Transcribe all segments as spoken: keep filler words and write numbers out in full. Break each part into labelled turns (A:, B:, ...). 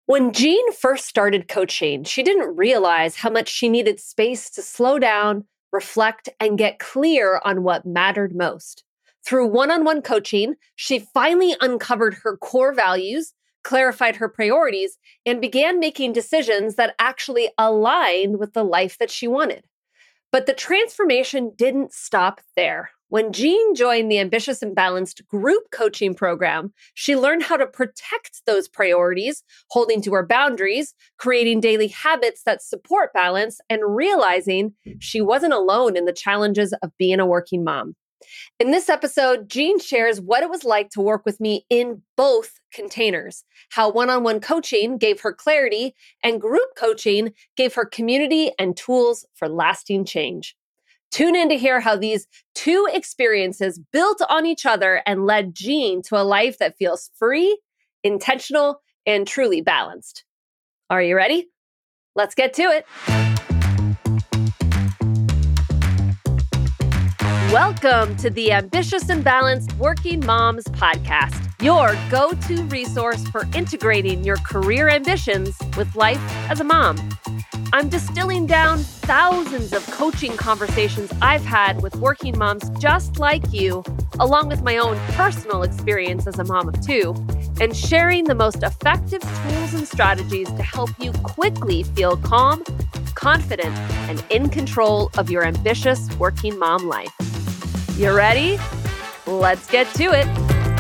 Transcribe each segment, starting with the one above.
A: When Jean first started coaching, she didn't realize how much she needed space to slow down, reflect, and get clear on what mattered most. Through one-on-one coaching, she finally uncovered her core values, clarified her priorities, and began making decisions that actually aligned with the life that she wanted. But the transformation didn't stop there. When Jean joined the Ambitious and Balanced group coaching program, she learned how to protect those priorities, holding to her boundaries, creating daily habits that support balance, and realizing she wasn't alone in the challenges of being a working mom. In this episode, Jean shares what it was like to work with me in both containers, how one-on-one coaching gave her clarity and group coaching gave her community and tools for lasting change. Tune in to hear how these two experiences built on each other and led Jean to a life that feels free, intentional, and truly balanced. Are you ready? Let's get to it. Welcome to the Ambitious and Balanced Working Moms Podcast, your go-to resource for integrating your career ambitions with life as a mom. I'm distilling down thousands of coaching conversations I've had with working moms just like you, along with my own personal experience as a mom of two, and sharing the most effective tools and strategies to help you quickly feel calm, confident, and in control of your ambitious working mom life. You ready? Let's get to it.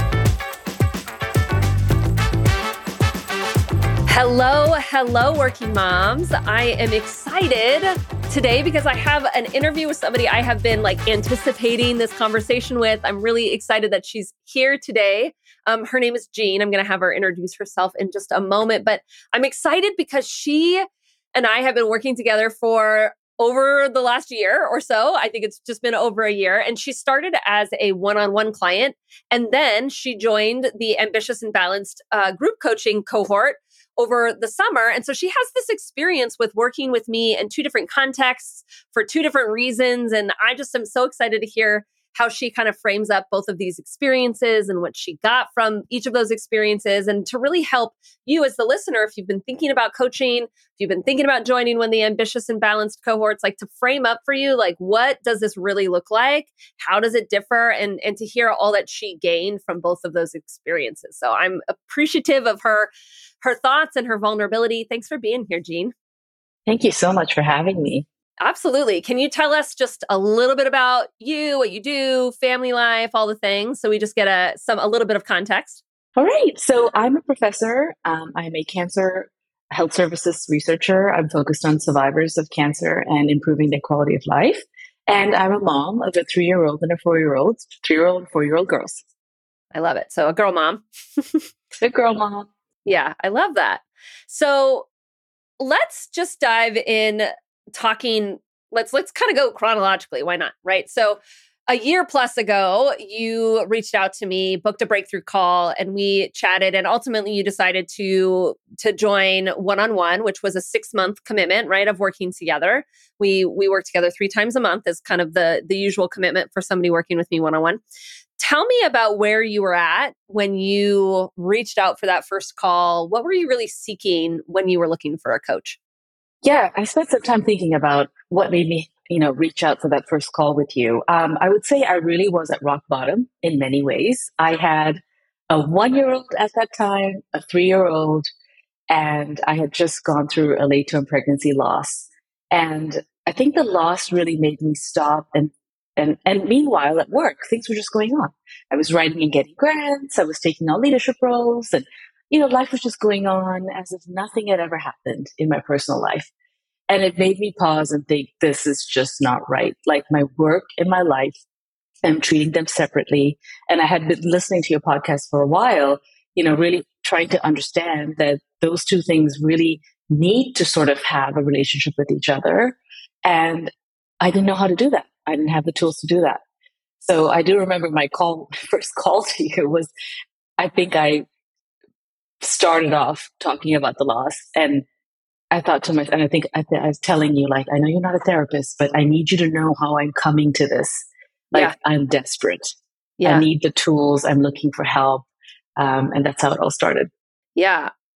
A: Hello, hello, working moms. I am excited today because I have an interview with somebody I have been like anticipating this conversation with. I'm really excited that she's here today. Um, her name is Jean. I'm going to have her introduce herself in just a moment, but I'm excited because she and I have been working together for over the last year or so. I think it's just been over a year. And she started as a one-on-one client. And then she joined the Ambitious and Balanced uh, group coaching cohort over the summer. And so she has this experience with working with me in two different contexts for two different reasons. And I just am so excited to hear how she kind of frames up both of these experiences and what she got from each of those experiences, and to really help you as the listener, if you've been thinking about coaching, if you've been thinking about joining one of the Ambitious and Balanced cohorts, like to frame up for you, like, what does this really look like? How does it differ? And, and to hear all that she gained from both of those experiences. So I'm appreciative of her, her thoughts and her vulnerability. Thanks for being here, Jean.
B: Thank you so much for having me.
A: Absolutely. Can you tell us just a little bit about you, what you do, family life, all the things, so we just get a some a little bit of context?
B: All right. So I'm a professor. Um, I'm a cancer health services researcher. I'm focused on survivors of cancer and improving their quality of life. And I'm a mom of a three-year-old and a four-year-old, three-year-old and four-year-old girls.
A: I love it. So a girl mom.
B: A girl mom.
A: Yeah, I love that. So let's just dive in. Talking, let's let's kind of go chronologically. Why not? Right. So a year plus ago, you reached out to me, booked a breakthrough call, and we chatted. And ultimately, you decided to to join one-on-one, which was a six-month commitment, right, of working together. We we work together three times a month is kind of the the usual commitment for somebody working with me one-on-one. Tell me about where you were at when you reached out for that first call. What were you really seeking when you were looking for a coach?
B: Yeah, I spent some time thinking about what made me, you know, reach out for that first call with you. Um, I would say I really was at rock bottom in many ways. I had a one-year-old at that time, a three-year-old, and I had just gone through a late-term pregnancy loss. And I think the loss really made me stop. And and and meanwhile, at work, things were just going on. I was writing and getting grants. I was taking on leadership roles, and you know, life was just going on as if nothing had ever happened in my personal life. And it made me pause and think, this is just not right. Like my work and my life, I'm treating them separately. And I had been listening to your podcast for a while, you know, really trying to understand that those two things really need to sort of have a relationship with each other. And I didn't know how to do that. I didn't have the tools to do that. So I do remember my call, first call to you was, I think I started off talking about the loss, and I thought to myself, and I think I, th- I was telling you, like, I know you're not a therapist, but I need you to know how I'm coming to this. Like, yeah. I'm desperate. Yeah. I need the tools. I'm looking for help. Um, and that's how it all started.
A: Yeah.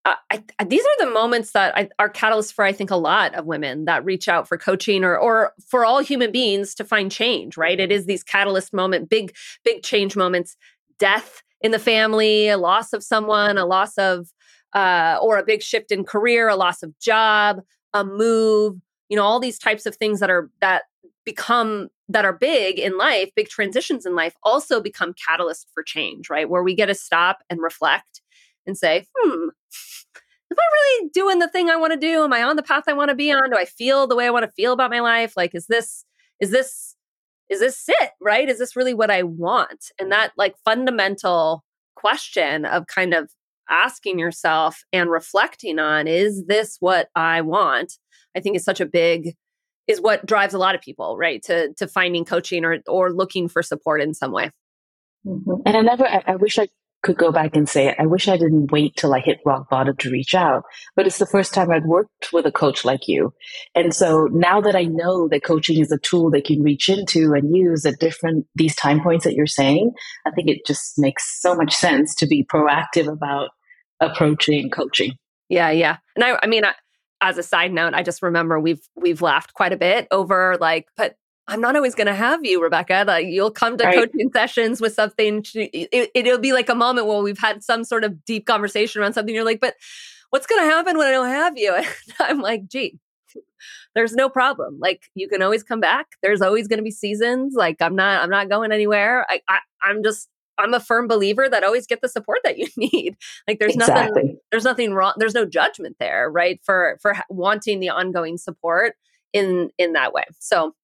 A: uh, I, I, these are the moments that I, are catalysts for, I think, a lot of women that reach out for coaching, or or for all human beings to find change, right? It is these catalyst moment, big, big change moments, death in the family, a loss of someone, a loss of, uh, or a big shift in career, a loss of job, a move, you know, all these types of things that are, that become, that are big in life, big transitions in life also become catalysts for change, right? Where we get to stop and reflect and say, hmm, am I really doing the thing I want to do? Am I on the path I want to be on? Do I feel the way I want to feel about my life? Like, is this, is this, is this it, right? Is this really what I want? And that like fundamental question of kind of asking yourself and reflecting on, is this what I want? I think is such a big, is what drives a lot of people, right? To, to finding coaching or, or looking for support in some way.
B: Mm-hmm. And I never, I, I wish I could go back and say, I wish I didn't wait till I hit rock bottom to reach out. But it's the first time I'd worked with a coach like you. And so now that I know that coaching is a tool they can reach into and use at different, these time points that you're saying, I think it just makes so much sense to be proactive about approaching coaching.
A: Yeah. Yeah. And I, I mean, I, as a side note, I just remember we've, we've laughed quite a bit over like, but I'm not always going to have you, Rebecca. Like you'll come to right. coaching sessions with something. To, it, it'll be like a moment where we've had some sort of deep conversation around something. You're like, but what's going to happen when I don't have you? And I'm like, gee, there's no problem. Like you can always come back. There's always going to be seasons. Like I'm not, I'm not going anywhere. I, I I'm just, I'm a firm believer that always get the support that you need. Like there's exactly. nothing, there's nothing wrong. There's no judgment there, right? For, for wanting the ongoing support in, in that way. So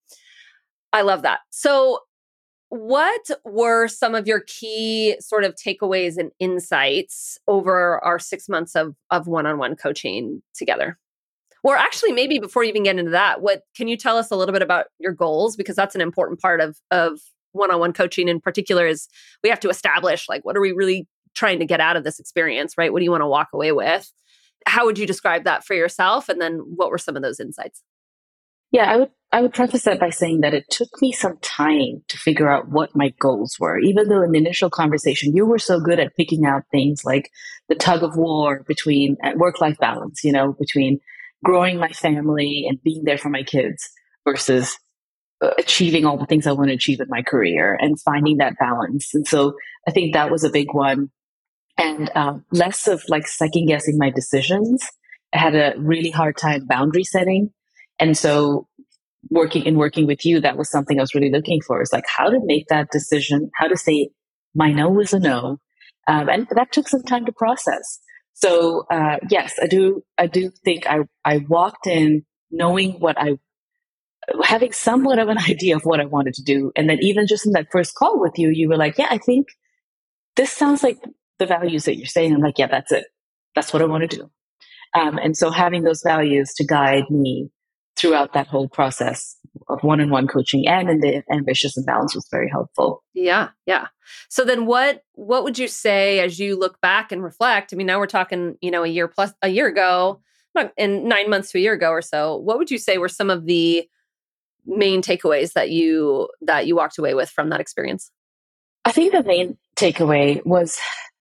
A: I love that. So what were some of your key sort of takeaways and insights over our six months of, of one-on-one coaching together? Or actually, maybe before you even get into that, what can you tell us a little bit about your goals? Because that's an important part of, of one-on-one coaching in particular, is we have to establish, like, what are we really trying to get out of this experience, right? What do you want to walk away with? How would you describe that for yourself? And then what were some of those insights?
B: Yeah, I would I would preface that by saying that it took me some time to figure out what my goals were. Even though in the initial conversation, you were so good at picking out things like the tug of war between work-life balance, you know, between growing my family and being there for my kids versus uh, achieving all the things I want to achieve in my career and finding that balance. And so I think that was a big one. And uh, less of like second guessing my decisions. I had a really hard time boundary setting. And so working and working with you, that was something I was really looking for, is like how to make that decision, how to say my no is a no. Um, and that took some time to process. So uh, yes, I do, I do think I, I walked in knowing what I, having somewhat of an idea of what I wanted to do. And then even just in that first call with you, you were like, yeah, I think this sounds like the values that you're saying. I'm like, yeah, that's it. That's what I want to do. Um, and so having those values to guide me throughout that whole process of one-on-one coaching and in the Ambitious and Balanced was very helpful.
A: Yeah. Yeah. So then what, what would you say as you look back and reflect? I mean, now we're talking, you know, a year plus a year ago, and nine months to a year ago or so. What would you say were some of the main takeaways that you, that you walked away with from that experience?
B: I think the main takeaway was,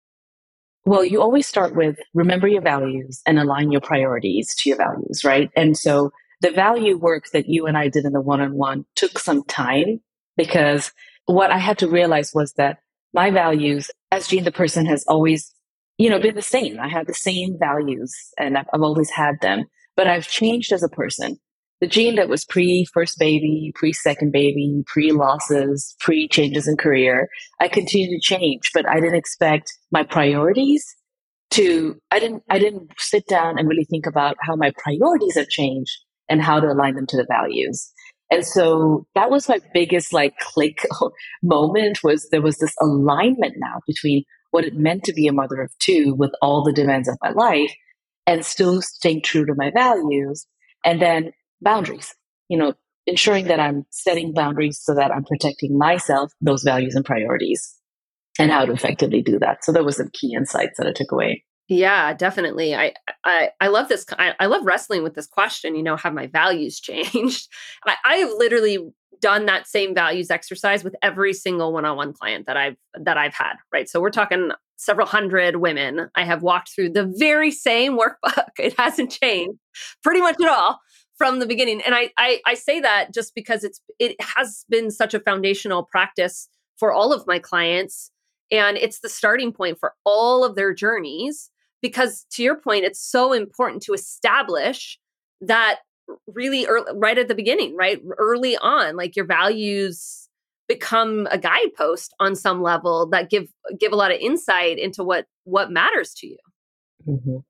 B: well, you always start with remember your values and align your priorities to your values, right? And so the value work that you and I did in the one-on-one took some time, because what I had to realize was that my values as Jean the person has always, you know, been the same. I had the same values and I've, I've always had them, but I've changed as a person. The Jean that was pre-first baby, pre-second baby, pre-losses, pre-changes in career, I continue to change, but I didn't expect my priorities to, I didn't, I didn't sit down and really think about how my priorities have changed and how to align them to the values. And so that was my biggest like click moment, was there was this alignment now between what it meant to be a mother of two with all the demands of my life and still staying true to my values. And then boundaries, you know, ensuring that I'm setting boundaries so that I'm protecting myself, those values and priorities, and how to effectively do that. So that was some key insights that I took away.
A: Yeah, definitely. I I I love this. I, I love wrestling with this question. You know, have my values changed? I, I have literally done that same values exercise with every single one-on-one client that I've that I've had. Right. So we're talking several hundred women. I have walked through the very same workbook. It hasn't changed pretty much at all from the beginning. And I I, I say that just because it's it has been such a foundational practice for all of my clients. And it's the starting point for all of their journeys because to your point, it's so important to establish that really early, right at the beginning, right? Early on, like your values become a guidepost on some level that give give a lot of insight into what what matters to you.
B: Mhm.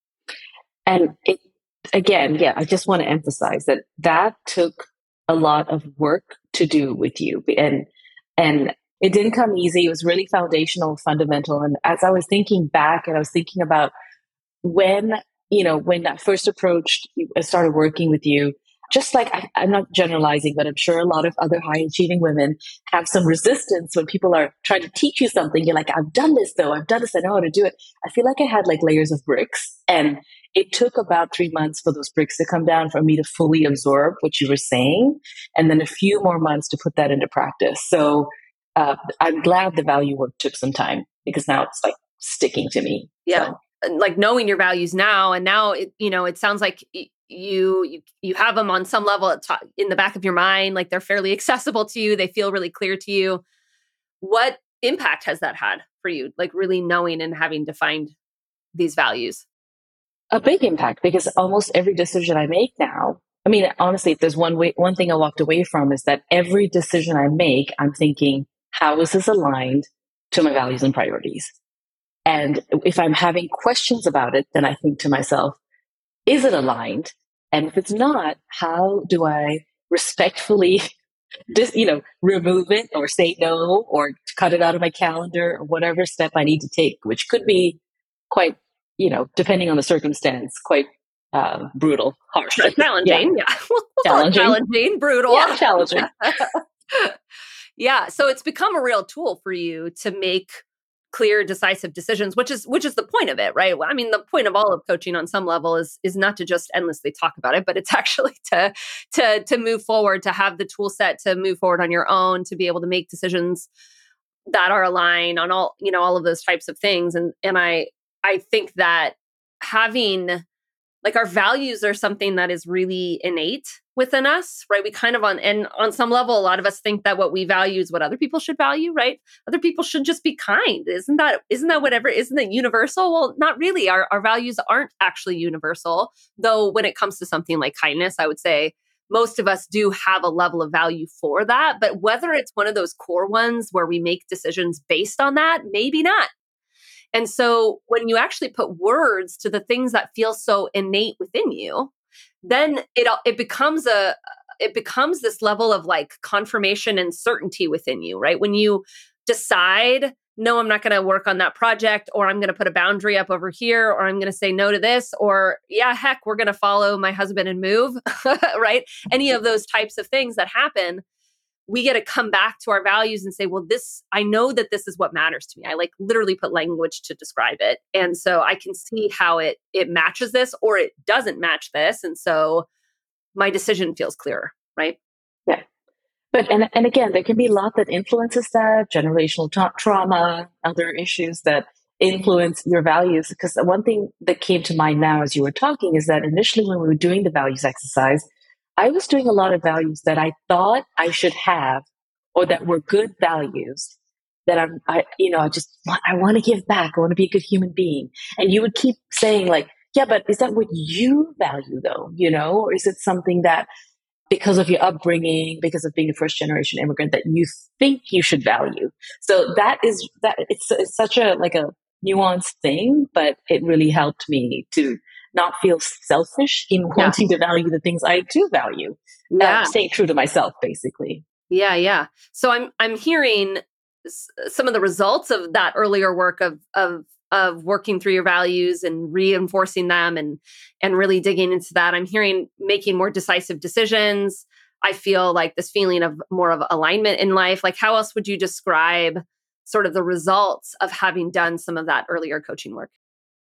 B: And it, again, yeah, I just want to emphasize that that took a lot of work to do with you. And, and it didn't come easy. It was really foundational, fundamental. And as I was thinking back and I was thinking about when, you know, when I first approached, I started working with you, just like I, I'm not generalizing, but I'm sure a lot of other high achieving women have some resistance when people are trying to teach you something. You're like, I've done this though. I've done this. I know how to do it. I feel like I had like layers of bricks, and it took about three months for those bricks to come down for me to fully absorb what you were saying. And then a few more months to put that into practice. So uh, I'm glad the value work took some time because now it's like sticking to me.
A: Yeah.
B: So.
A: Like knowing your values now, and now it, you know, it sounds like y- you you you have them on some level at to- in the back of your mind, like they're fairly accessible to you, they feel really clear to you. What impact has that had for you, like really knowing and having defined these values?
B: A big impact because almost every decision I make now, I mean, honestly, if there's one way, one thing I walked away from is that every decision I make, I'm thinking, how is this aligned to my values and priorities? And if I'm having questions about it, then I think to myself, is it aligned? And if it's not, how do I respectfully just, you know, remove it or say no or cut it out of my calendar or whatever step I need to take, which could be quite, you know, depending on the circumstance, quite uh, brutal, harsh. Yeah,
A: Challenging, yeah. we'll, we'll call it
B: challenging.
A: challenging, brutal.
B: Yeah, challenging.
A: Yeah, so it's become a real tool for you to make clear decisive decisions, which is which is the point of it, right? Well, I mean, the point of all of coaching on some level is is not to just endlessly talk about it, but it's actually to to to move forward, to have the tool set to move forward on your own, to be able to make decisions that are aligned on all, you know, all of those types of things. And and I I think that having like our values are something that is really innate within us, right? We kind of on and on some level, a lot of us think that what we value is what other people should value, right? Other people should just be kind. Isn't that isn't that whatever? Isn't it universal? Well, not really. Our our values aren't actually universal. Though when it comes to something like kindness, I would say most of us do have a level of value for that. But whether it's one of those core ones where we make decisions based on that, maybe not. And so when you actually put words to the things that feel so innate within you, then it it becomes a it becomes this level of like confirmation and certainty within you, right? When you decide, no, I'm not going to work on that project, or I'm going to put a boundary up over here, or I'm going to say no to this, or yeah, heck, we're going to follow my husband and move, right? Any of those types of things that happen, we get to come back to our values and say, well, this, I know that this is what matters to me. I like literally put language to describe it. And so I can see how it it matches this or it doesn't match this. And so my decision feels clearer, right?
B: Yeah. But, and, and again, there can be a lot that influences that generational ta- trauma, other issues that influence your values. Because the one thing that came to mind now as you were talking is that initially when we were doing the values exercise, I was doing a lot of values that I thought I should have or that were good values that I'm, I, you know, I just want, I want to give back. I want to be a good human being. And you would keep saying like, yeah, but is that what you value though? You know, or is it something that because of your upbringing, because of being a first generation immigrant that you think you should value? So that is that it's, it's such a like a nuanced thing, but it really helped me to not feel selfish in
A: Yeah.
B: wanting to value the things I do value. Uh,
A: Yeah.
B: staying true to myself, basically.
A: Yeah. Yeah. So I'm I'm hearing s- some of the results of that earlier work of of of working through your values and reinforcing them and and really digging into that. I'm hearing making more decisive decisions. I feel like this feeling of more of alignment in life. Like how else would you describe sort of the results of having done some of that earlier coaching work?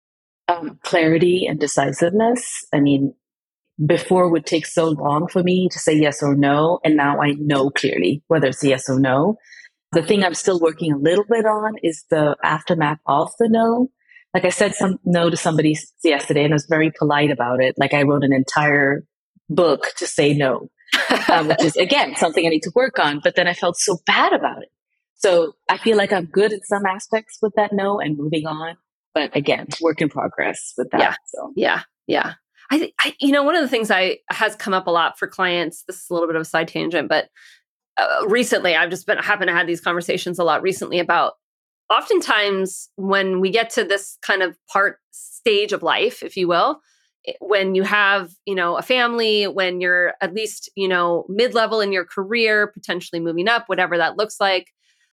B: Um, clarity and decisiveness. I mean, before would take so long for me to say yes or no. And now I know clearly whether it's yes or no. The thing I'm still working a little bit on is the aftermath of the no. Like I said some no to somebody yesterday and I was very polite about it. Like I wrote an entire book to say no, um, which is again something I need to work on. But then I felt so bad about it. So I feel like I'm good in some aspects with that no and moving on. But again, work in progress with that.
A: Yeah.
B: So
A: Yeah. Yeah. I, th- I, you know, one of the things I has come up a lot for clients. This is a little bit of a side tangent, but uh, recently I've just been happen to have these conversations a lot recently about oftentimes when we get to this kind of part stage of life, if you will, i- when you have, you know, a family, when you're at least, you know, mid-level in your career, potentially moving up, whatever that looks like,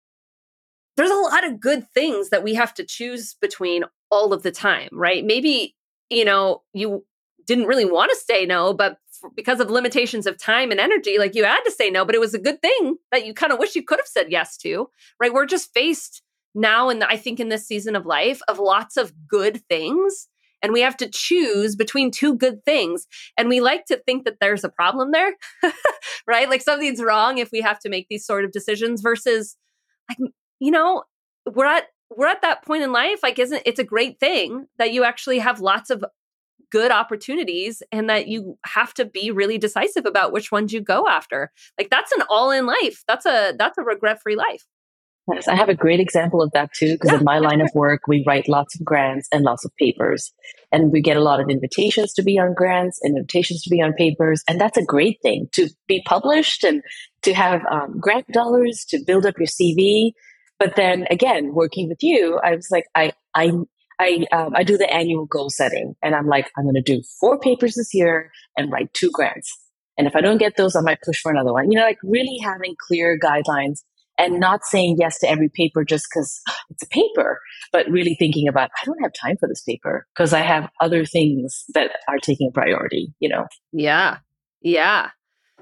A: there's a lot of good things that we have to choose between all of the time, right? Maybe, you know, you didn't really want to say no, but f- because of limitations of time and energy, like you had to say no, but it was a good thing that you kind of wish you could have said yes to, right? We're just faced now, and I think in this season of life, of lots of good things. And we have to choose between two good things. And we like to think that there's a problem there, right? Like something's wrong if we have to make these sort of decisions versus like, you know, we're at we're at that point in life, like isn't it's a great thing that you actually have lots of good opportunities and that you have to be really decisive about which ones you go after. Like that's an all-in life. That's a that's a regret-free life.
B: yes, I have a great example of that too, because
A: Yeah.
B: in my
A: Yeah,
B: line of
A: sure.
B: work, we write lots of grants and lots of papers. And we get a lot of invitations to be on grants and invitations to be on papers. And that's a great thing to be published and to have um, grant dollars to build up your C V. But then again, working with you, I was like, I, I, I, um, I do the annual goal setting and I'm like, I'm going to do four papers this year and write two grants. And if I don't get those, I might push for another one. You know, like really having clear guidelines and not saying yes to every paper just because it's a paper, but really thinking about, I don't have time for this paper because I have other things that are taking priority, you know?
A: Yeah. Yeah.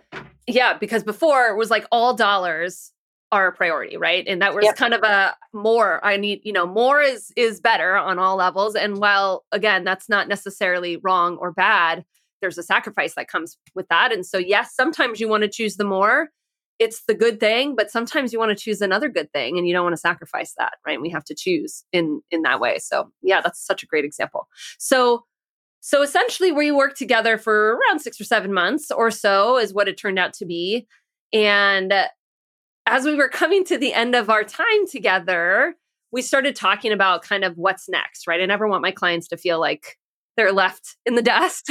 A: Yeah, because before it was like all dollars are a priority, right? And that was
B: Yep.
A: kind of a more I need, you know, more is is better on all levels. And while again, that's not necessarily wrong or bad, there's a sacrifice that comes with that. And so yes, sometimes you want to choose the more. It's the good thing, but sometimes you want to choose another good thing and you don't want to sacrifice that, right? We have to choose in in that way. So, yeah, that's such a great example. So, so essentially, we worked together for around six or seven months or so, is what it turned out to be. And uh, as we were coming to the end of our time together, we started talking about kind of what's next, right? I never want my clients to feel like they're left in the dust.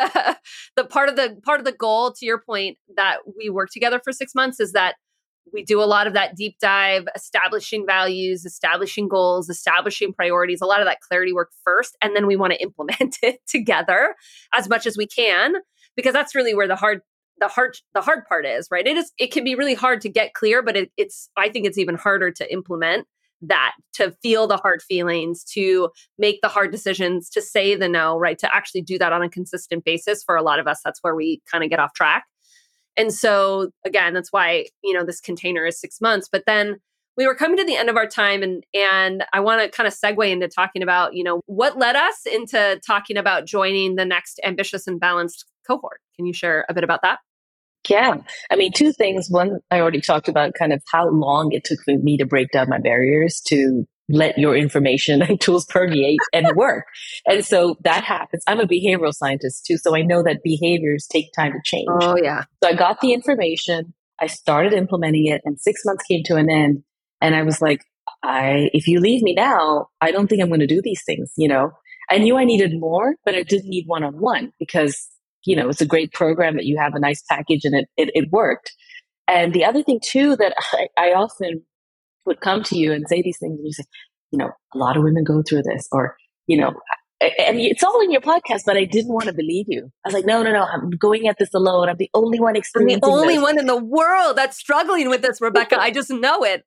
A: the part of the part of the goal, to your point, that we work together for six months is that we do a lot of that deep dive, establishing values, establishing goals, establishing priorities, a lot of that clarity work first. And then we want to implement it together as much as we can, because that's really where the hard, the hard, the hard part is, right? It is, it can be really hard to get clear, but it, it's, I think it's even harder to implement that, to feel the hard feelings, to make the hard decisions, to say the no, right? To actually do that on a consistent basis. For a lot of us, that's where we kind of get off track. And so again, that's why, you know, this container is six months. But then we were coming to the end of our time, and and I want to kind of segue into talking about, you know, what led us into talking about joining the next ambitious and balanced cohort. Can you share a bit about that?
B: Yeah. I mean, two things. One, I already talked about kind of how long it took for me to break down my barriers to let your information and tools permeate and work. And so that happens. I'm a behavioral scientist too. So I know that behaviors take time to change.
A: Oh yeah.
B: So I got the information, I started implementing it, and six months came to an end. And I was like, I, if you leave me now, I don't think I'm going to do these things. You know, I knew I needed more, but I didn't need one on one because, you know, it's a great program that you have a nice package and it, it, it worked. And the other thing too, that I, I often would come to you and say these things and you say, you know, a lot of women go through this, or, you know, I, I mean, it's all in your podcast, but I didn't want to believe you. I was like, no, no, no, I'm going at this alone. I'm the only one
A: I'm the
B: experiencing
A: only
B: this.
A: one in the world that's struggling with this, Rebecca. I just know it.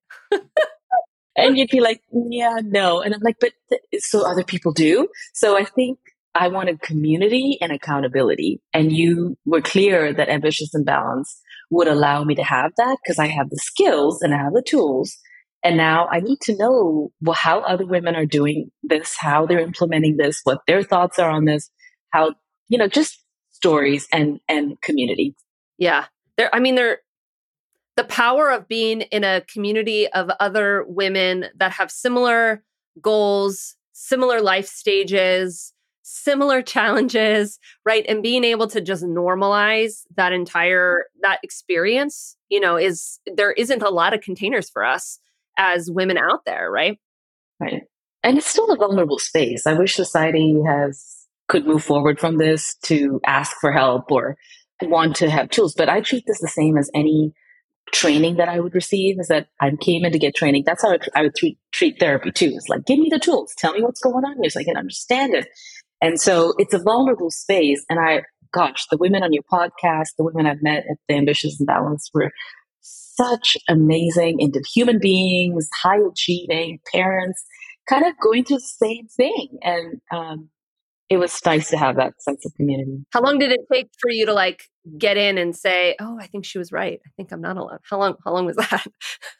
B: And you'd be like, yeah, no. And I'm like, but th- so other people do. So I think I wanted community and accountability. And you were clear that ambitious and balance would allow me to have that because I have the skills and I have the tools. And now I need to know well, how other women are doing this, how they're implementing this, what their thoughts are on this, how, you know, just stories and, and community.
A: Yeah. There, I mean, there, the power of being in a community of other women that have similar goals, similar life stages, similar challenges, right? And being able to just normalize that entire that experience, you know, is there isn't a lot of containers for us as women out there, right?
B: Right. And it's still a vulnerable space. I wish society has could move forward from this to ask for help or want to have tools. But I treat this the same as any training that I would receive is that I came in to get training. That's how I would treat, treat therapy too. It's like, give me the tools. Tell me what's going on here so I can understand it. And so it's a vulnerable space. And I, gosh, the women on your podcast, the women I've met at the Ambitious and Balanced were such amazing into human beings, high achieving parents, kind of going through the same thing. And um, it was nice to have that sense of community.
A: How long did it take for you to like get in and say, "Oh, I think she was right. I think I'm not alone." How long? How long was that?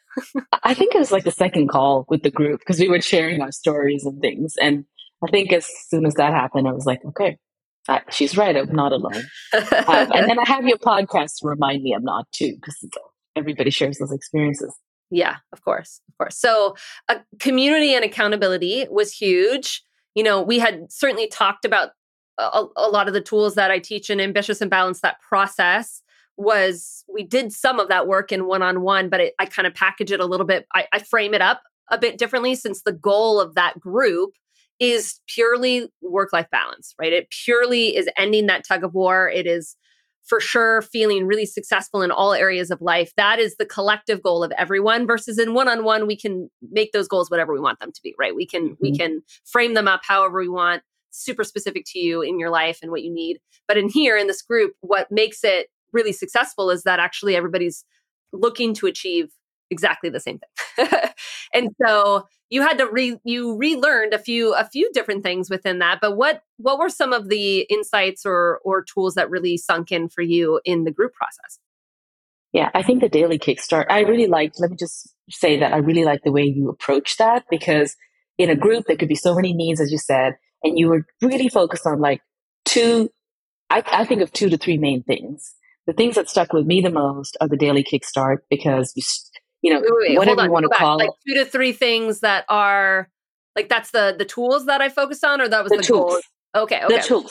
B: I think it was like the second call with the group because we were sharing our stories and things. And I think as soon as that happened, I was like, okay, uh, she's right. I'm not alone. Um, and then I have your podcast to remind me I'm not too, because everybody shares those experiences.
A: Yeah, of course, of course. So, uh, community and accountability was huge. You know, we had certainly talked about a, a lot of the tools that I teach in Ambitious and Balanced. That process was, we did some of that work in one-on-one, but it, I kind of package it a little bit. I, I frame it up a bit differently since the goal of that group is purely work-life balance, right? It purely is ending that tug of war. It is for sure feeling really successful in all areas of life. That is the collective goal of everyone versus in one-on-one, we can make those goals whatever we want them to be, right? We can, mm-hmm. we can frame them up however we want, super specific to you in your life and what you need. But in here, in this group, what makes it really successful is that actually everybody's looking to achieve exactly the same thing. And so you had to re you relearned a few a few different things within that. But what what were some of the insights or or tools that really sunk in for you in the group process?
B: Yeah, I think the daily kickstart, I really liked, let me just say that I really like the way you approach that because in a group there could be so many needs, as you said, and you were really focused on like two, I, I think of two to three main things. The things that stuck with me the most are the daily kickstart because you you know,
A: wait, wait, wait,
B: whatever
A: on,
B: you want to
A: back.
B: call
A: like two to three things that are like that's the the tools that I focused on, or that was the,
B: the tools.
A: goal? Okay, okay.
B: The tools.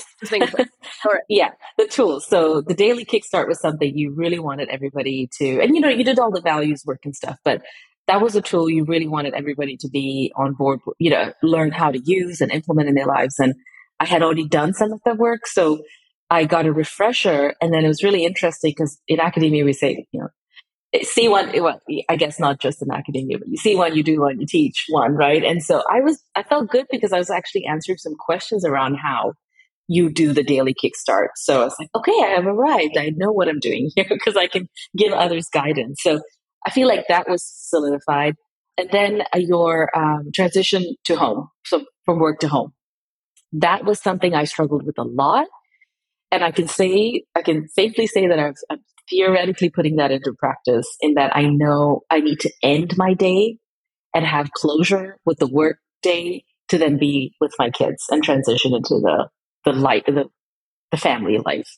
A: All right.
B: Yeah, the tools. So the daily kickstart was something you really wanted everybody to, and you know, you did all the values work and stuff, but that was a tool you really wanted everybody to be on board, you know, learn how to use and implement in their lives. And I had already done some of that work, so I got a refresher, and then it was really interesting because in academia we say, you know, see one, well, I guess not just in academia, but you see one, you do one, you teach one, right? And so I was, I felt good because I was actually answering some questions around how you do the daily kickstart. So I was like, okay, I have arrived. I know what I'm doing here because I can give others guidance. So I feel like that was solidified. And then uh, your um, transition to home, so from work to home, that was something I struggled with a lot. And I can say, I can safely say that I've, I'm theoretically putting that into practice in that I know I need to end my day and have closure with the work day to then be with my kids and transition into the, the light, the, the family life.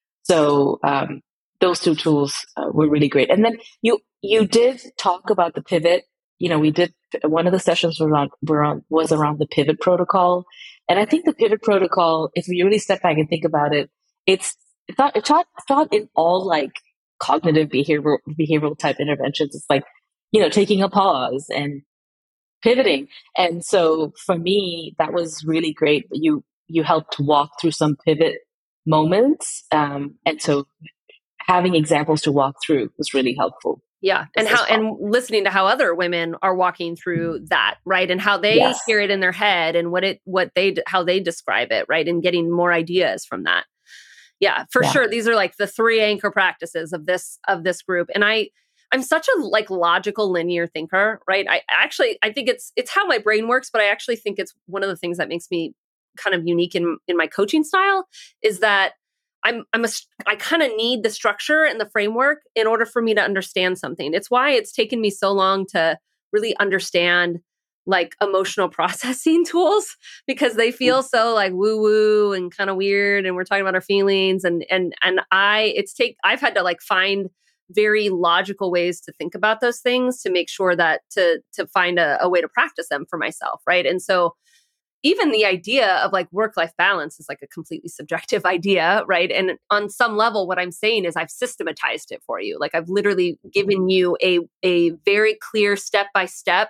B: So, um, those two tools uh, were really great. And then you, you did talk about the pivot. You know, we did, one of the sessions were on, were on, was around the pivot protocol. And I think the pivot protocol, if we really step back and think about it, it's, it's not, it's not, it's not in all like cognitive behavioral, behavioral type interventions. It's like, you know, taking a pause and pivoting. And so for me, that was really great. You, you helped walk through some pivot moments. Um, and so having examples to walk through was really helpful.
A: Yeah. And how, and listening to how other women are walking through that, right. And how they
B: yes.
A: hear it in their head and what it, what they, how they describe it, right. And getting more ideas from that. Yeah, for yeah. sure. These are like the three anchor practices of this, of this group. And I, I'm such a like logical linear thinker, right? I actually, I think it's, it's how my brain works, but I actually think it's one of the things that makes me kind of unique in, in my coaching style is that I'm, I'm a, I kind of need the structure and the framework in order for me to understand something. It's why it's taken me so long to really understand like emotional processing tools because they feel so like woo woo and kind of weird. And we're talking about our feelings and, and, and I, it's take, I've had to like find very logical ways to think about those things to make sure that to, to find a, a way to practice them for myself. Right. And so even the idea of like work-life balance is like a completely subjective idea, right? And on some level, what I'm saying is I've systematized it for you. Like I've literally given you a, a very clear step-by-step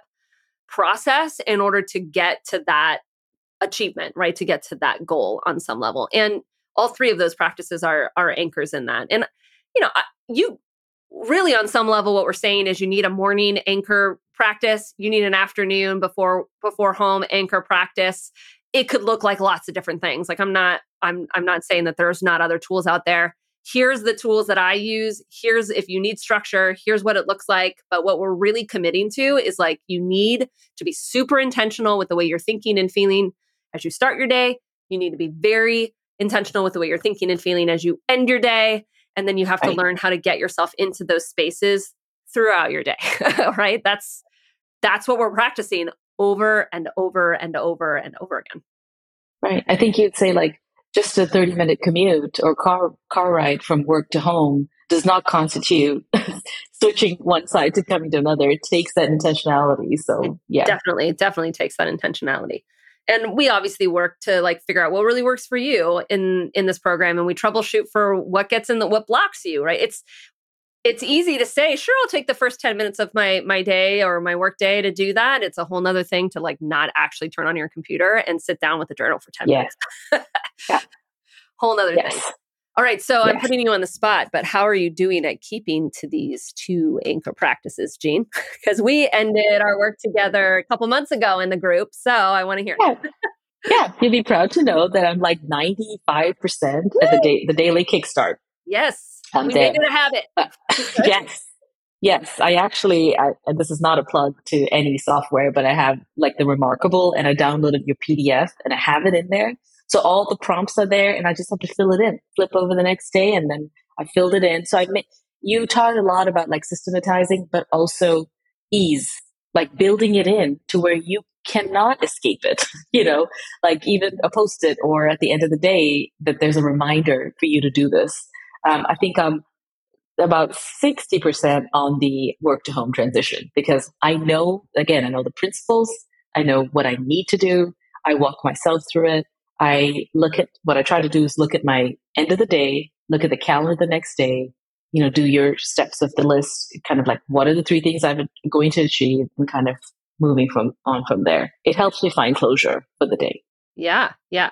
A: process in order to get to that achievement, right? To get to that goal on some level. And all three of those practices are are anchors in that. And you know, I- you really on some level what we're saying is you need a morning anchor practice, you need an afternoon before before home anchor practice. It could look like lots of different things. Like I'm not I'm I'm not saying that there's not other tools out there. Here's the tools that I use. Here's if you need structure, here's what it looks like. But what we're really committing to is like you need to be super intentional with the way you're thinking and feeling as you start your day. You need to be very intentional with the way you're thinking and feeling as you end your day. And then you have to
B: Right.
A: learn how to get yourself into those spaces throughout your day, right? That's that's what we're practicing over and over and over and over again.
B: Right. I think you'd say like just a thirty minute commute or car car ride from work to home does not constitute switching one side to coming to another. It takes that intentionality. So yeah.
A: Definitely, definitely takes that intentionality. And we obviously work to like figure out what really works for you in in this program, and we troubleshoot for what gets in the what blocks you, right? It's it's easy to say, sure, I'll take the first ten minutes of my my day or my work day to do that. It's a whole nother thing to like not actually turn on your computer and sit down with a journal for ten
B: Yeah.
A: minutes.
B: Yeah.
A: Whole nother
B: Yes.
A: thing. All right, so I'm
B: Yes.
A: putting you on the spot, but how are you doing at keeping to these two anchor practices, Jean? Because we ended our work together a couple months ago in the group, so I want to hear.
B: Yeah. Yeah. You'd be proud to know that I'm like ninety-five percent at the day, the daily kickstart.
A: Yes,
B: I'm
A: we made
B: there.
A: it a habit.
B: Uh, yes. Yes. I actually, I, and this is not a plug to any software, but I have like the Remarkable and I downloaded your P D F and I have it in there. So all the prompts are there and I just have to fill it in, flip over the next day. And then I filled it in. So I made, you taught a lot about like systematizing, but also ease, like building it in to where you cannot escape it, you know, like even a post it or at the end of the day that there's a reminder for you to do this. Um, I think I'm about sixty percent on the work to home transition because I know, again, I know the principles. I know what I need to do. I walk myself through it. I look at what I try to do is look at my end of the day, look at the calendar the next day, you know, do your steps of the list, kind of like what are the three things I'm going to achieve and kind of moving from on from there. It helps me find closure for the day.
A: Yeah, yeah.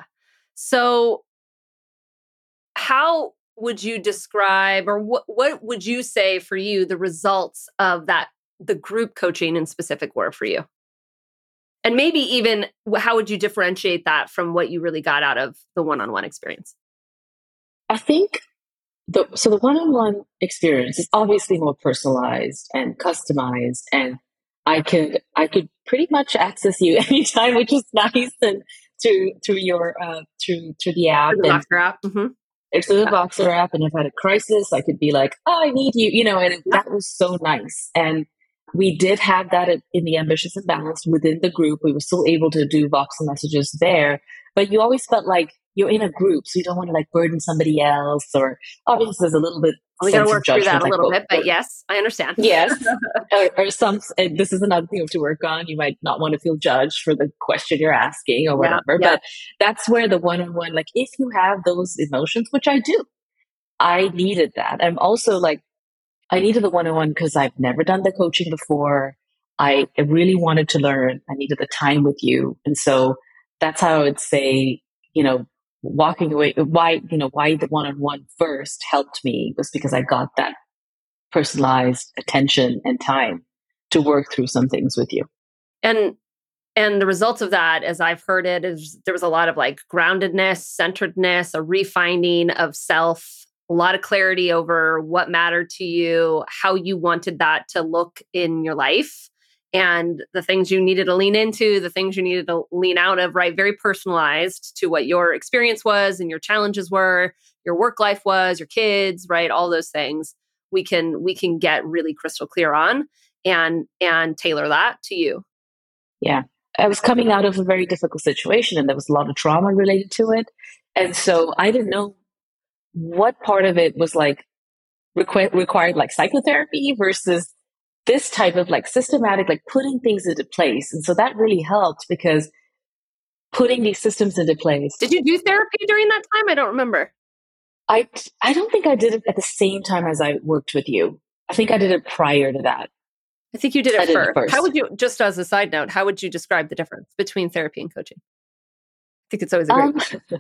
A: So how would you describe or what what would you say for you the results of that the group coaching in specific were for you? And maybe even wh- how would you differentiate that from what you really got out of the one-on-one experience?
B: I think the so the one-on-one experience is obviously more personalized and customized, and I could I could pretty much access you anytime, which is nice, and through through your uh, through through the app
A: For the
B: and
A: Voxer app? Hmm.
B: through the
A: Yeah.
B: Voxer app. And if I had a crisis, I could be like, "Oh, I need you," you know, and
A: Yeah.
B: that was so nice. And we did have that in in the Ambitious and Balanced within the group. We were still able to do Voxer messages there, but you always felt like you're in a group, so you don't want to like burden somebody else. Or obviously, there's a little bit
A: We got to
B: sense of
A: work through that
B: judgment,
A: a
B: like
A: little
B: what,
A: bit, but
B: what
A: yes, I understand.
B: yes, or, or some. And this is another thing you have to work on. You might not want to feel judged for the question you're asking or
A: Yeah,
B: whatever,
A: yeah,
B: but that's where the one-on-one, like if you have those emotions, which I do, I needed that. I'm also like, I needed the one on one because I've never done the coaching before. I really wanted to learn. I needed the time with you. And so that's how I would say, you know, walking away, why, you know, why the one on one first helped me was because I got that personalized attention and time to work through some things with you.
A: and and the results of that, as I've heard it, is there was a lot of like groundedness, centeredness, a refining of self, a lot of clarity over what mattered to you, how you wanted that to look in your life, and the things you needed to lean into, the things you needed to lean out of, right? Very personalized to what your experience was and your challenges were, your work life was, your kids, right? All those things we can we can get really crystal clear on. and and tailor that to you.
B: Yeah. I was coming out of a very difficult situation and there was a lot of trauma related to it. And so I didn't know what part of it was like requ- required like psychotherapy versus this type of like systematic, like putting things into place. And so that really helped because putting these systems into place.
A: Did you do therapy during that time? I don't remember.
B: I, I don't think I did it at the same time as I worked with you. I think I did it prior to that.
A: I think you did it,
B: I did
A: first.
B: it first.
A: How would you, just as a side note, how would you describe the difference between therapy and coaching? I think it's always a great
B: um,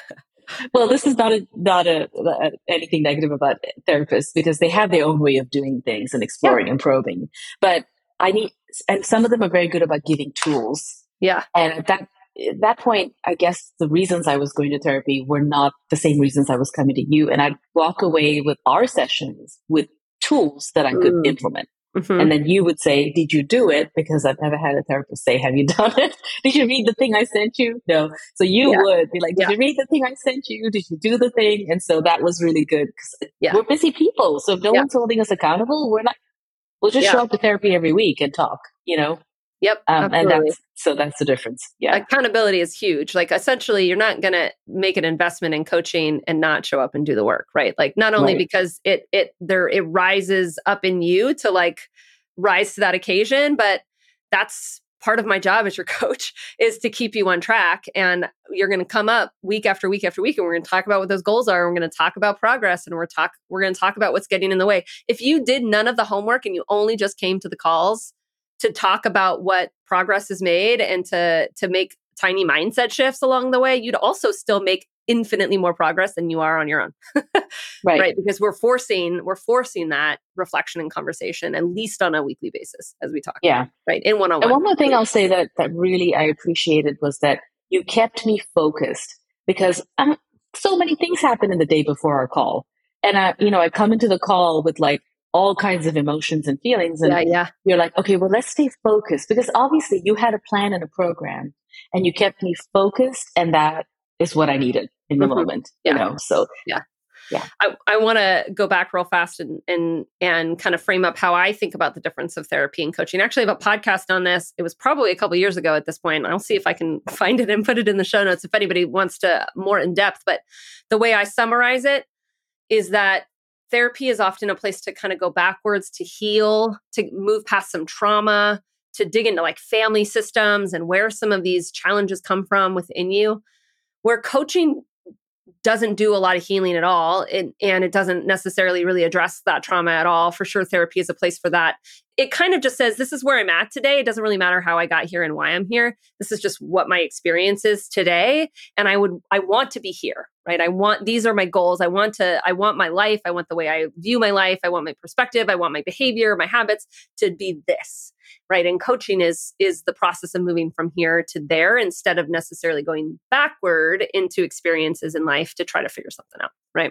B: Well, this is not a, not a, a, anything negative about therapists because they have their own way of doing things and exploring yeah. and probing. But I need, and some of them are very good about giving tools.
A: Yeah.
B: And at that at that point, I guess the reasons I was going to therapy were not the same reasons I was coming to you. And I'd walk away with our sessions with tools that I could mm. implement. Mm-hmm. And then you would say, did you do it? Because I've never had a therapist say, have you done it? Did you read the thing I sent you? No. So you yeah. would be like, did yeah. you read the thing I sent you? Did you do the thing? And so that was really good because yeah. we're busy people. So if no yeah. one's holding us accountable, we're not, we'll just show up to therapy every week and talk, you know?
A: Yep.
B: Um, and that's, so that's the difference. Yeah.
A: Accountability is huge. Like essentially you're not going to make an investment in coaching and not show up and do the work, right? Like not only right. because it, it, there, it rises up in you to like rise to that occasion, but that's part of my job as your coach is to keep you on track. And you're going to come up week after week after week, and we're going to talk about what those goals are. We're going to talk about progress, and we're talk, we're going to talk about what's getting in the way. If you did none of the homework and you only just came to the calls to talk about what progress is made and to, to make tiny mindset shifts along the way, you'd also still make infinitely more progress than you are on your own.
B: Right.
A: Right. Because we're forcing, we're forcing that reflection and conversation, at least on a weekly basis, as we talk.
B: Yeah.
A: About, right. In one-on-one.
B: And one more thing I'll say that, that really I appreciated was that you kept me focused because um, so many things happen in the day before our call. And I, you know, I come into the call with like all kinds of emotions and feelings. And
A: yeah, yeah.
B: you're like, okay, well, let's stay focused because obviously you had a plan and a program and you kept me focused. And that is what I needed in the mm-hmm. moment,
A: yeah.
B: you know? So
A: yeah.
B: Yeah.
A: I, I want to go back real fast and, and, and kind of frame up how I think about the difference of therapy and coaching. Actually, I have a podcast on this. It was probably a couple of years ago at this point. I'll see if I can find it and put it in the show notes if anybody wants to more in depth. But the way I summarize it is that therapy is often a place to kind of go backwards, to heal, to move past some trauma, to dig into like family systems and where some of these challenges come from within you. Where coaching doesn't do a lot of healing at all, and, and it doesn't necessarily really address that trauma at all. For sure, therapy is a place for that. It kind of just says, this is where I'm at today. It doesn't really matter how I got here and why I'm here. This is just what my experience is today. And I would, I want to be here, right? I want, these are my goals. I want to, I want my life. I want the way I view my life. I want my perspective. I want my behavior, my habits to be this, right? And coaching is, is the process of moving from here to there instead of necessarily going backward into experiences in life to try to figure something out, right?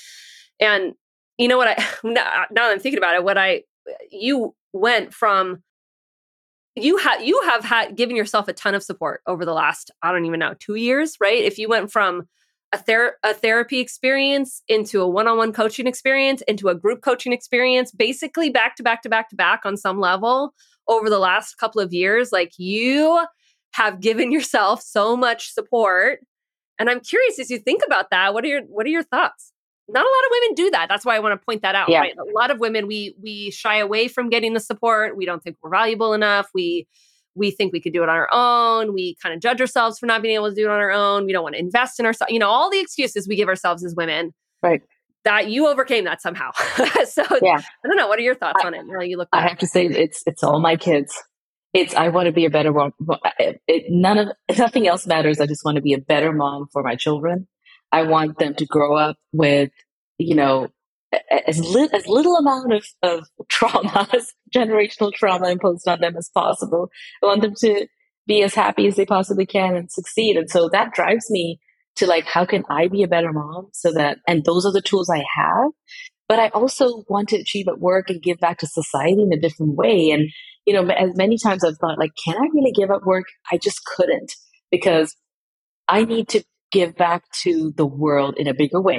A: And you know what I, now, now that I'm thinking about it, what I, you went from, you have, you have had given yourself a ton of support over the last, I don't even know, two years, right? If you went from a, ther- a therapy experience into a one-on-one coaching experience, into a group coaching experience, basically back to back to back to back on some level over the last couple of years, like you have given yourself so much support. And I'm curious, as you think about that, what are your, what are your thoughts? Not a lot of women do that. That's why I want to point that out,
B: yeah.
A: right? A lot of women, we we shy away from getting the support. We don't think we're valuable enough. We we think we could do it on our own. We kind of judge ourselves for not being able to do it on our own. We don't want to invest in ourselves. You know, all the excuses we give ourselves as women.
B: Right.
A: That you overcame that somehow. So
B: yeah.
A: I don't know. What are your thoughts
B: I,
A: on it? Now you look back.
B: I have to say, it's it's all my kids. It's I want to be a better mom. It, it, none of nothing else matters. I just want to be a better mom for my children. I want them to grow up with, you know, as, li- as little amount of, of trauma, as generational trauma imposed on them as possible. I want them to be as happy as they possibly can and succeed. And so that drives me to like, how can I be a better mom so that, and those are the tools I have, but I also want to achieve at work and give back to society in a different way. And, you know, as many times I've thought like, can I really give up work? I just couldn't because I need to give back to the world in a bigger way.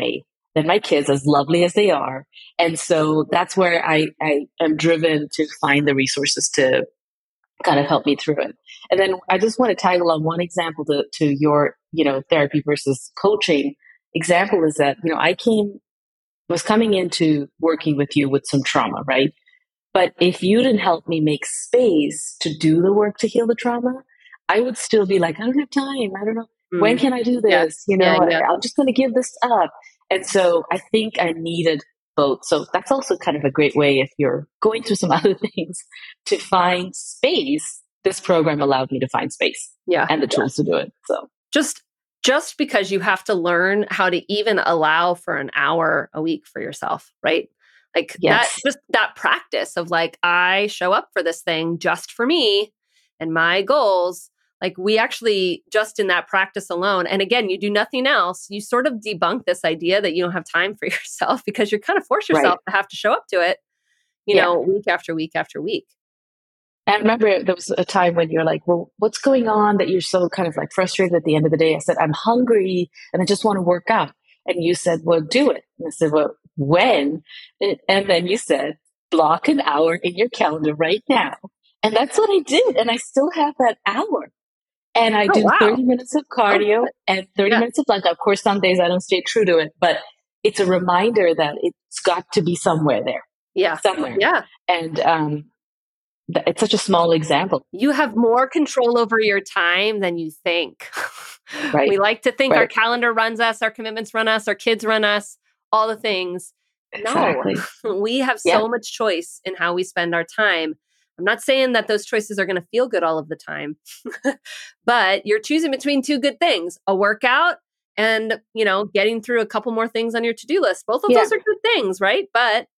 B: than my kids, as lovely as they are. And so that's where I, I am driven to find the resources to kind of help me through it. And then I just want to tag along one example to, to your, you know, therapy versus coaching example is that, you know, I came, was coming into working with you with some trauma, right? But if you didn't help me make space to do the work to heal the trauma, I would still be like, I don't have time. I don't know. When
A: Mm.
B: can I do
A: Yeah.
B: this? You
A: Yeah.
B: know, I,
A: Yeah.
B: I'm just going to give this up. And so I think I needed both. So that's also kind of a great way if you're going through some other things to find space. This program allowed me to find space
A: Yeah.
B: and the tools to do it. So
A: Just just because you have to learn how to even allow for an hour a week for yourself, right? Like that,
B: yes,
A: just that practice of like, I show up for this thing just for me and my goals. Like we actually just in that practice alone, and again, you do nothing else, you sort of debunk this idea that you don't have time for yourself because you kind of force
B: right.
A: yourself to have to show up to it, you
B: Yeah.
A: know, week after week after week.
B: I remember there was a time when you're like, well, what's going on that you're so kind of like frustrated at the end of the day? I said, I'm hungry and I just want to work out. And you said, well, do it. And I said, well, when? And, and then you said, block an hour in your calendar right now. And that's what I did. And I still have that hour. And I
A: Oh,
B: do
A: wow.
B: thirty minutes of
A: Oh,
B: cardio
A: good.
B: and thirty
A: Yeah.
B: minutes of lunch. Of course, some days I don't stay true to it, but it's a reminder that it's got to be somewhere there,
A: Yeah.
B: somewhere.
A: Yeah.
B: And um, th- it's such a small example,
A: You have more control over your time than you think.
B: right?
A: We like to think our
B: Right.
A: calendar runs us, our commitments run us, our kids run us, all the things. No,
B: Exactly.
A: we have
B: Yeah.
A: so much choice in how we spend our time. I'm not saying that those choices are going to feel good all of the time, but you're choosing between two good things, a workout and, you know, getting through a couple more things on your to-do list. Both of
B: Yeah.
A: those are good things, right? But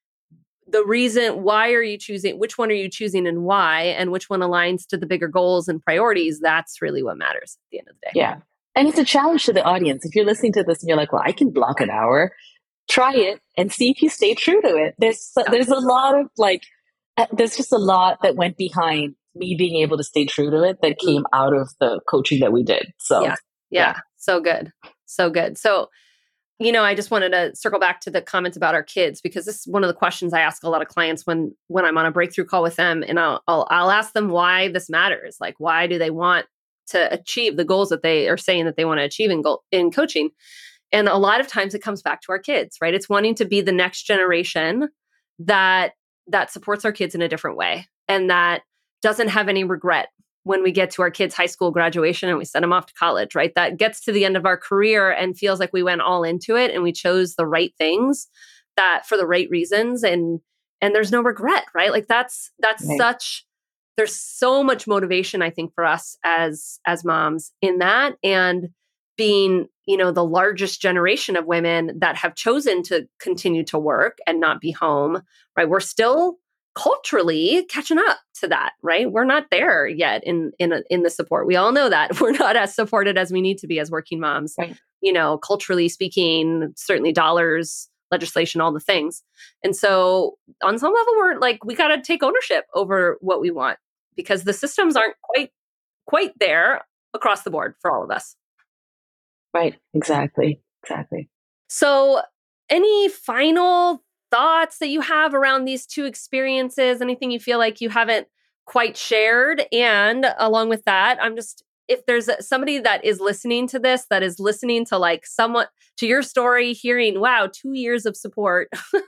A: the reason why are you choosing, which one are you choosing and why, and which one aligns to the bigger goals and priorities, that's really what matters at the end of the day.
B: Yeah. And it's a challenge to the audience. If you're listening to this and you're like, well, I can block an hour, try it and see if you stay true to it. There's,
A: Yeah.
B: there's a lot of like, uh, there's just a lot that went behind me being able to stay true to it that
A: Mm.
B: came out of the coaching that we did. So,
A: yeah, yeah,
B: yeah.
A: so good, so good. So, you know, I just wanted to circle back to the comments about our kids because this is one of the questions I ask a lot of clients when when I'm on a breakthrough call with them, and I'll I'll, I'll ask them why this matters. Like, why do they want to achieve the goals that they are saying that they want to achieve in goal in coaching? And a lot of times it comes back to our kids, right? It's wanting to be the next generation that that supports our kids in a different way and that doesn't have any regret when we get to our kids' high school graduation and we send them off to college, right? That gets to the end of our career and feels like we went all into it and we chose the right things that for the right reasons and and there's no regret, right? Like that's that's
B: Right.
A: such there's so much motivation I think for us as as moms in that and being, you know, the largest generation of women that have chosen to continue to work and not be home, right? We're still culturally catching up to that, right? We're not there yet in in a, in the support. We all know that we're not as supported as we need to be as working moms.
B: Right.
A: You know, culturally speaking, certainly dollars, legislation, all the things. And so, on some level, we're like we got to take ownership over what we want because the systems aren't quite quite there across the board for all of us.
B: Right. Exactly. Exactly.
A: So, any final thoughts that you have around these two experiences? Anything you feel like you haven't quite shared? And along with that, I'm just, if there's a- somebody that is listening to this, that is listening to like somewhat to your story, hearing, wow, two years of support.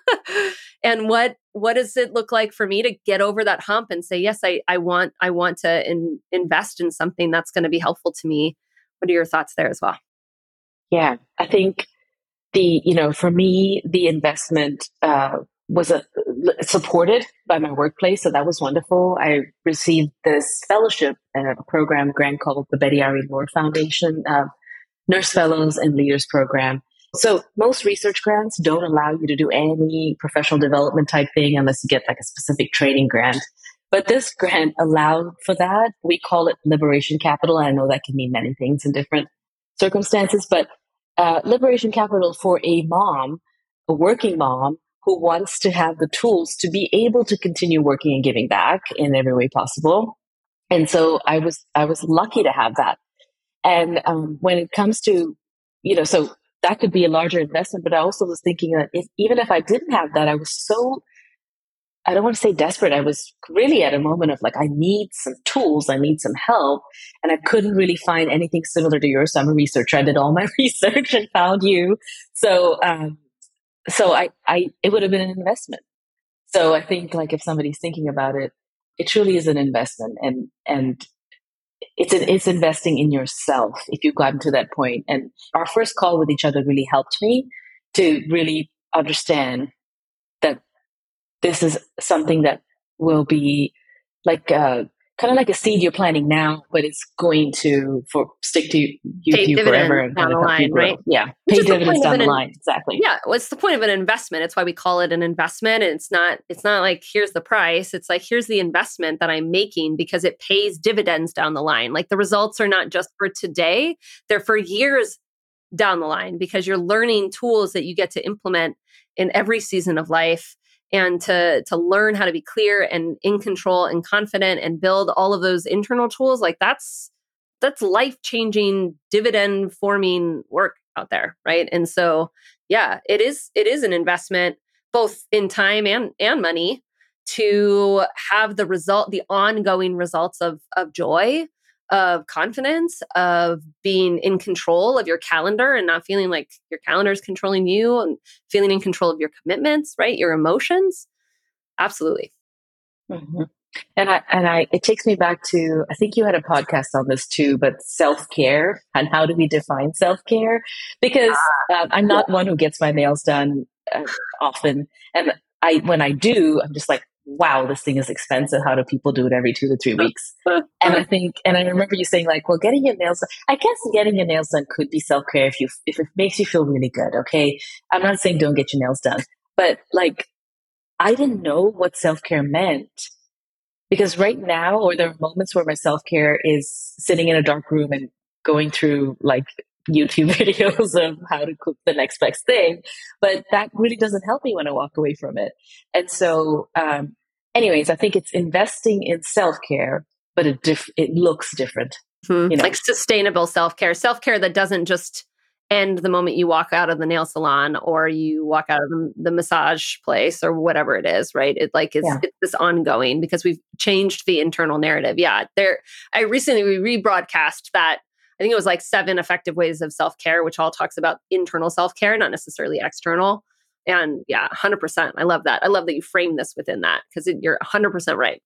A: And what what does it look like for me to get over that hump and say, yes, I, I want I want to in, invest in something that's going to be helpful to me. What are your thoughts there as well?
B: Yeah. I think the, you know, for me, the investment uh, was a, supported by my workplace. So that was wonderful. I received this fellowship at a program grant called the Betty Ari Moore Foundation, uh, Nurse Fellows and Leaders Program. So most research grants don't allow you to do any professional development type thing unless you get like a specific training grant. But this grant allowed for that. We call it Liberation Capital. I know that can mean many things in different circumstances, but uh, Liberation Capital for a mom, a working mom who wants to have the tools to be able to continue working and giving back in every way possible. And so I was I was lucky to have that. And um, when it comes to, you know, so that could be a larger investment. But I also was thinking that if, even if I didn't have that, I was so, I don't want to say desperate. I was really at a moment of like, I need some tools, I need some help. And I couldn't really find anything similar to yours. So I'm a researcher. I did all my research and found you. So, um, so I, I, it would have been an investment. So I think like if somebody's thinking about it, it truly is an investment, and, and it's an, it's investing in yourself if you've gotten to that point. And our first call with each other really helped me to really understand that this is something that will be like uh, kind of like a seed you're planting now, but it's going to for stick to you,
A: Pay
B: you forever
A: dividends
B: and
A: down
B: kind
A: the
B: of help you
A: line,
B: grow.
A: right?
B: Yeah,
A: Which
B: pay
A: is the
B: dividends
A: point of
B: down the
A: an
B: line. Exactly.
A: Yeah, what's the point of an investment? It's why we call it an investment. And it's not, it's not like here's the price. It's like here's the investment that I'm making because it pays dividends down the line. Like the results are not just for today, they're for years down the line because you're learning tools that you get to implement in every season of life, and to to learn how to be clear and in control and confident and build all of those internal tools. Like that's that's life-changing, dividend forming work out there, right? And so yeah, it is it is an investment both in time and and money to have the result, the ongoing results of of joy, of confidence, of being in control of your calendar and not feeling like your calendar is controlling you, and feeling in control of your commitments, right? Your emotions. Absolutely.
B: hmm And I and I it takes me back to, I think you had a podcast on this too, but self care and how do we define self care? Because uh, I'm
A: Yeah.
B: not one who gets my nails done uh, often, and I when I do, I'm just like, wow, this thing is expensive. How do people do it every two to three weeks? And I think, and I remember you saying like, well, getting your nails done, I guess getting your nails done could be self care if you if it makes you feel really good. Okay, I'm not saying don't get your nails done, but like I didn't know what self care meant. Because right now, or there are moments where my self care is sitting in a dark room and going through like YouTube videos of how to cook the next best thing. But that really doesn't help me when I walk away from it. And so, um, anyways, I think it's investing in self care, but it, diff- it looks different,
A: Mhm.
B: you know?
A: Like sustainable self-care, self-care that doesn't just end the moment you walk out of the nail salon or you walk out of the, the massage place or whatever it is, right? It like is
B: Yeah.
A: it's this ongoing because we've changed the internal narrative. Yeah, there. I recently we rebroadcast that. I think it was like seven effective ways of self-care, which all talks about internal self-care, not necessarily external. And yeah, one hundred percent. I love that. I love that you frame this within that because you're one hundred percent right.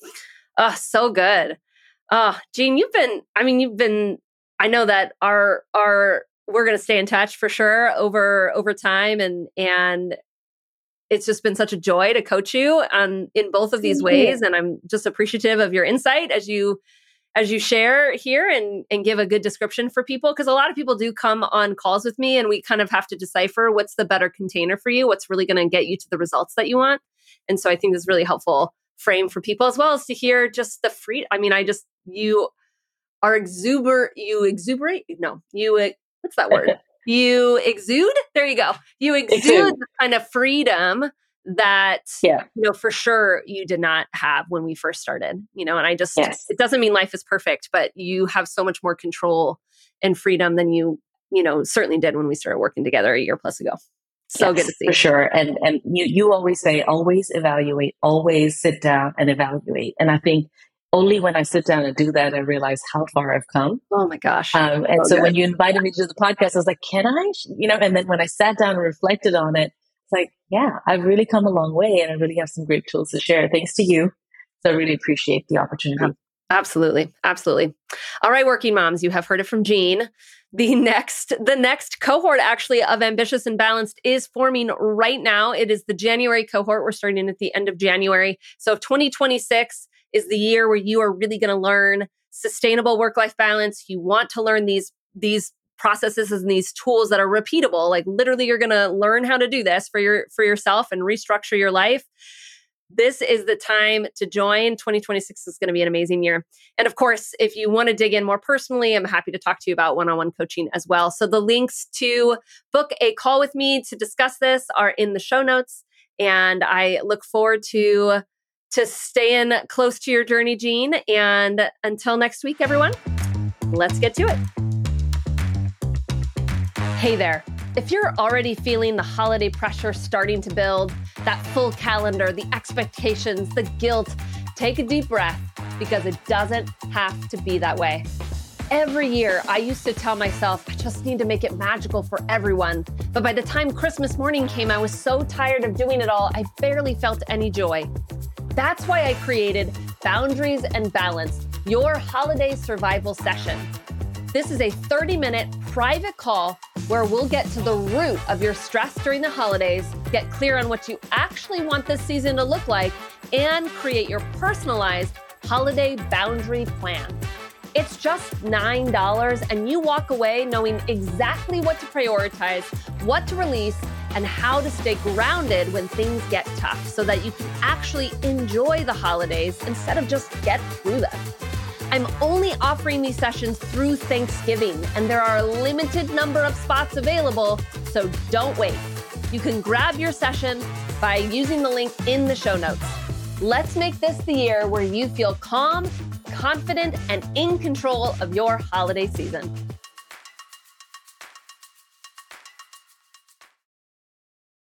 A: Oh, so good. Oh, Jean, you've been, I mean, you've been, I know that our, our, we're going to stay in touch for sure over, over time. And, and it's just been such a joy to coach you on in both of these ways. And I'm just appreciative of your insight as you, as you share here and, and give a good description for people. Cause a lot of people do come on calls with me and we kind of have to decipher what's the better container for you, what's really going to get you to the results that you want. And so I think this is really helpful frame for people as well as to hear just the free. I mean, I just, you are exuber, you exuberate. No, you, uh, what's that word? You exude. There you go. You exude
B: Exude.
A: the kind of freedom that,
B: Yeah.
A: you know, for sure you did not have when we first started, you know, and I just,
B: Yes.
A: it doesn't mean life is perfect, but you have so much more control and freedom than you, you know, certainly did when we started working together a year plus ago. So
B: Yes,
A: good to see.
B: for sure. And and you you always say, always evaluate, always sit down and evaluate. And I think only when I sit down and do that, I realize how far I've come.
A: Oh my gosh.
B: Um, and
A: So
B: so
A: good.
B: when you invited me to do the podcast, I was like, can I? You know, and then when I sat down and reflected on it, it's like, yeah, I've really come a long way and I really have some great tools to share. Thanks to you. So I really appreciate the opportunity.
A: Absolutely. Absolutely. All right, working moms, you have heard it from Jean. The next, the next cohort actually of Ambitious and Balanced is forming right now. It is the January cohort. We're starting at the end of January. So if twenty twenty-six is the year where you are really going to learn sustainable work-life balance, you want to learn these, these processes and these tools that are repeatable, like literally you're going to learn how to do this for your, for yourself and restructure your life. This is the time to join. twenty twenty-six is going to be an amazing year. And of course, if you want to dig in more personally, I'm happy to talk to you about one-on-one coaching as well. So the links to book a call with me to discuss this are in the show notes. And I look forward to, to staying close to your journey, Jean. And until next week, everyone, let's get to it. Hey there. If you're already feeling the holiday pressure starting to build, that full calendar, the expectations, the guilt, take a deep breath because it doesn't have to be that way. Every year, I used to tell myself, I just need to make it magical for everyone. But by the time Christmas morning came, I was so tired of doing it all, I barely felt any joy. That's why I created Boundaries and Balance, your holiday survival session. This is a thirty-minute private call where we'll get to the root of your stress during the holidays, get clear on what you actually want this season to look like, and create your personalized holiday boundary plan. It's just nine dollars, and you walk away knowing exactly what to prioritize, what to release, and how to stay grounded when things get tough so that you can actually enjoy the holidays instead of just get through them. I'm only offering these sessions through Thanksgiving, and there are a limited number of spots available, so don't wait. You can grab your session by using the link in the show notes. Let's make this the year where you feel calm, confident, and in control of your holiday season.